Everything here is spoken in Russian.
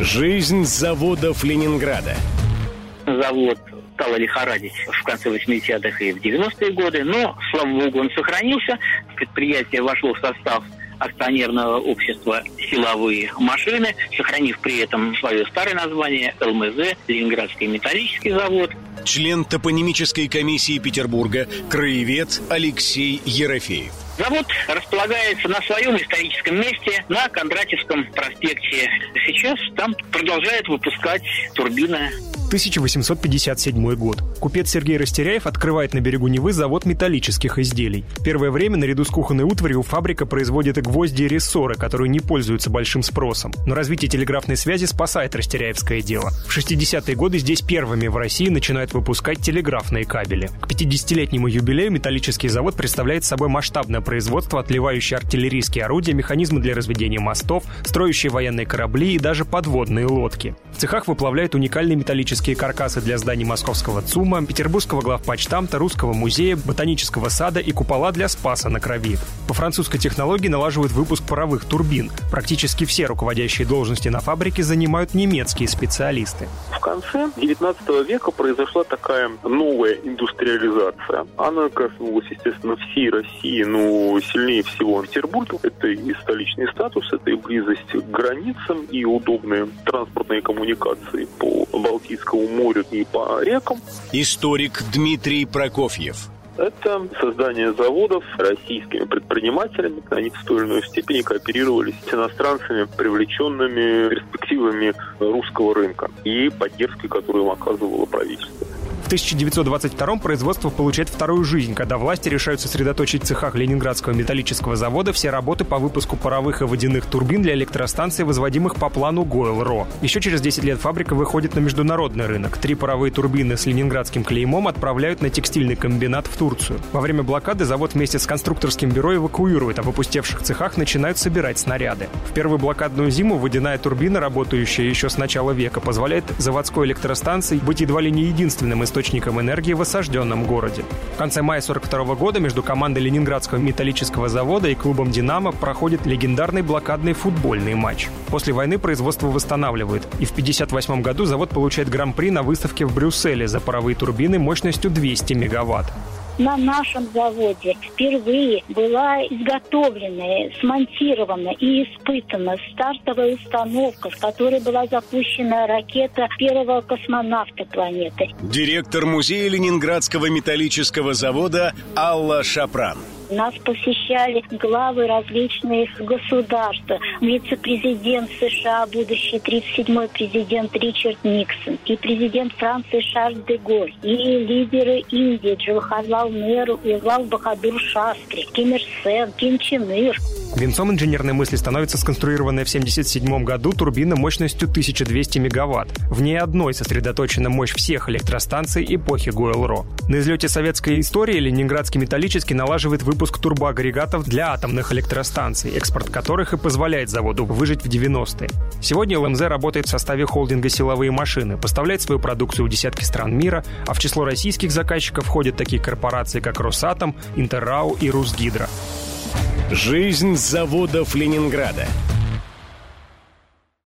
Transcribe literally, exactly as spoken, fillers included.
Жизнь заводов Ленинграда. Завод стало лихорадить в конце восьмидесятых и в девяностые годы, но, слава богу, он сохранился. Предприятие вошло в состав акционерного общества «Силовые машины», сохранив при этом свое старое название эл эм зэ, Ленинградский металлический завод. Член топонимической комиссии Петербурга, краевед Алексей Ерофеев. Завод располагается на своем историческом месте на Кондратьевском проспекте. Сейчас там продолжают выпускать турбины. тысяча восемьсот пятьдесят седьмой год. Купец Сергей Растеряев открывает на берегу Невы завод металлических изделий. В первое время наряду с кухонной утварью фабрика производит и гвозди, и рессоры, которые не пользуются большим спросом. Но развитие телеграфной связи спасает растеряевское дело. В шестидесятые годы здесь первыми в России начинают выпускать телеграфные кабели. К пятидесятилетнему юбилею металлический завод представляет собой масштабное производство, отливающее артиллерийские орудия, механизмы для разведения мостов, строящие военные корабли и даже подводные лодки. В цехах выплавляют уникальные металлические каркасы для зданий Московского ЦУМа, Петербургского главпочтамта, Русского музея, Ботанического сада и купола для Спаса на Крови. По французской технологии налаживают выпуск паровых турбин. Практически все руководящие должности на фабрике занимают немецкие специалисты. В конце девятнадцатого века произошла такая новая индустриализация. Она коснулась, естественно, всей России, но сильнее всего Петербурга. Это и столичный статус, это и близость к границам, и удобные транспортные коммуникации по Балтийскому морю и по рекам. Историк Дмитрий Прокофьев. Это создание заводов российскими предпринимателями. Они в той или иной степени кооперировались с иностранцами, привлеченными перспективами русского рынка и поддержкой, которую им оказывало правительство. В тысяча девятьсот двадцать втором производство получает вторую жизнь, когда власти решают сосредоточить в цехах Ленинградского металлического завода все работы по выпуску паровых и водяных турбин для электростанций, возводимых по плану Гойл-Ро. Еще через десять лет фабрика выходит на международный рынок. Три паровые турбины с ленинградским клеймом отправляют на текстильный комбинат в Турцию. Во время блокады завод вместе с конструкторским бюро эвакуирует, а в опустевших цехах начинают собирать снаряды. В первую блокадную зиму водяная турбина, работающая еще с начала века, позволяет заводской электростанции быть едва ли не единственным источником источником энергии в осажденном городе. В конце мая сорок второго года между командой Ленинградского металлического завода и клубом «Динамо» проходит легендарный блокадный футбольный матч. После войны производство восстанавливают, и в пятьдесят восьмом году завод получает гран-при на выставке в Брюсселе за паровые турбины мощностью двести мегаватт. На нашем заводе впервые была изготовлена, смонтирована и испытана стартовая установка, с которой была запущена ракета первого космонавта планеты. Директор музея Ленинградского металлического завода Алла Шапран. Нас посещали главы различных государств. Вице-президент США, будущий тридцать седьмой президент Ричард Никсон, и президент Франции Шарль де Голль, и лидеры Индии Джавахарлал Неру и Лал Бахадур Шастри, Ким Ир Сен, Ким Чен Ир. Венцом инженерной мысли становится сконструированная в семьдесят седьмом году турбина мощностью тысяча двести мегаватт. В ней одной сосредоточена мощь всех электростанций эпохи Гойл-Ро. На излете советской истории Ленинградский металлический налаживает выпуск турбоагрегатов для атомных электростанций, экспорт которых и позволяет заводу выжить в девяностые. Сегодня эл эм зэ работает в составе холдинга «Силовые машины», поставляет свою продукцию в десятки стран мира, а в число российских заказчиков входят такие корпорации, как «Росатом», «Интеррау» и «Русгидро». Жизнь заводов Ленинграда.